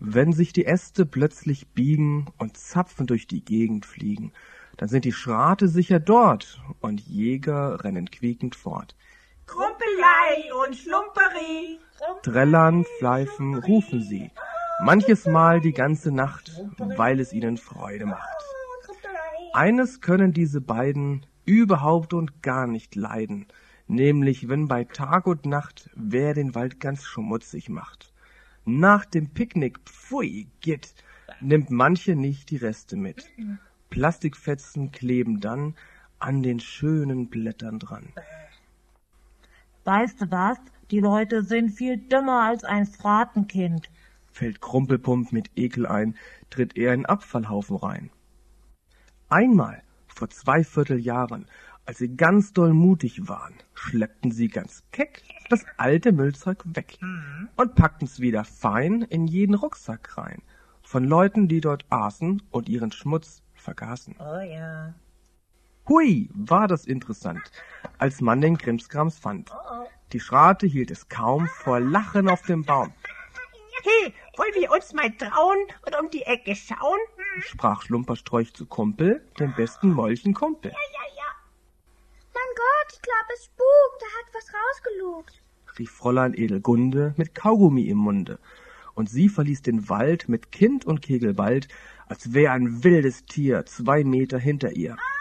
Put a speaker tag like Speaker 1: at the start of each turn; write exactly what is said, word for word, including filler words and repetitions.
Speaker 1: Wenn sich die Äste plötzlich biegen und Zapfen durch die Gegend fliegen, dann sind die Schrate sicher dort und Jäger rennen quiekend fort.
Speaker 2: Krumpelei und Schlumperi,
Speaker 1: Trällern, pfeifen, rufen sie, manches Mal die ganze Nacht, weil es ihnen Freude macht. Eines können diese beiden überhaupt und gar nicht leiden, nämlich wenn bei Tag und Nacht wer den Wald ganz schmutzig macht. Nach dem Picknick, pfui, Gitt, nimmt manche nicht die Reste mit. Plastikfetzen kleben dann an den schönen Blättern dran.
Speaker 3: Weißt du was? Die Leute sind viel dümmer als ein Fratenkind.
Speaker 1: Fällt Krumpelpump mit Ekel ein, tritt er in Abfallhaufen rein. Einmal, vor zwei Vierteljahren, als sie ganz doll mutig waren, schleppten sie ganz keck das alte Müllzeug weg und packten's wieder fein in jeden Rucksack rein, von Leuten, die dort aßen und ihren Schmutz vergaßen.
Speaker 2: Oh ja.
Speaker 1: Hui, war das interessant, als man den Krimskrams fand. Die Schrate hielt es kaum vor Lachen auf dem Baum.
Speaker 2: Hey, wollen wir uns mal trauen und um die Ecke schauen?
Speaker 1: Sprach Schlumperstrolch zu Kumpel, dem besten Molchenkumpel.
Speaker 2: Ja, ja, ja.
Speaker 4: Mein Gott, ich glaube, es spukt, da hat was rausgelugt,
Speaker 1: rief Fräulein Edelgunde mit Kaugummi im Munde. Und sie verließ den Wald mit Kind und Kegel bald, als wär ein wildes Tier zwei Meter hinter ihr.